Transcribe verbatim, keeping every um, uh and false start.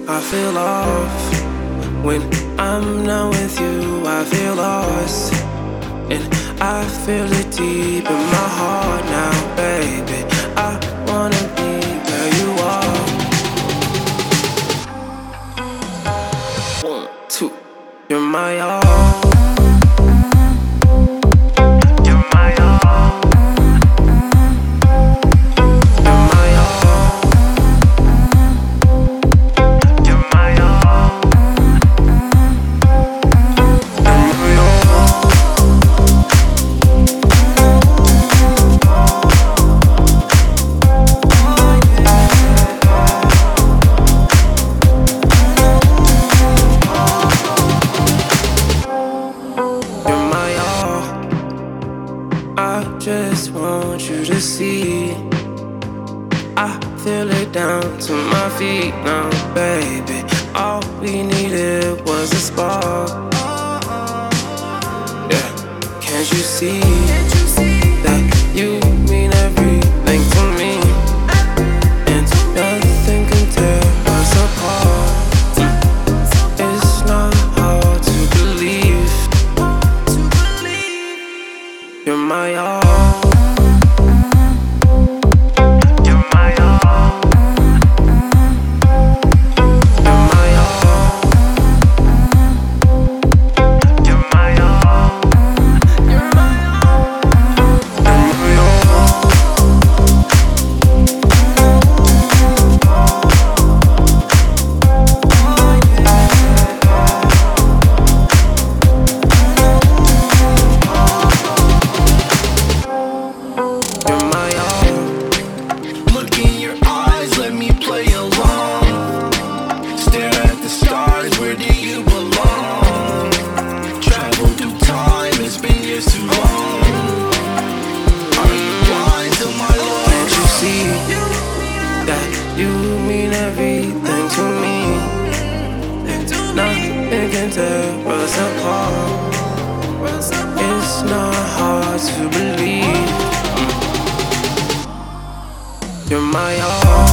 I feel off. When I'm not with you, I feel lost. And I feel it deep in my heart now, baby. I wanna be where you are. One, two, you're my all. I just want you to see. I feel it down to my feet now, baby. All we needed was a spark. Yeah, can't you see that you mean everything to me? And nothing can tear us apart. It's not hard to believe. You're my all. That you mean everything to me. Nothing can tear us apart. It's not hard to believe. You're my all.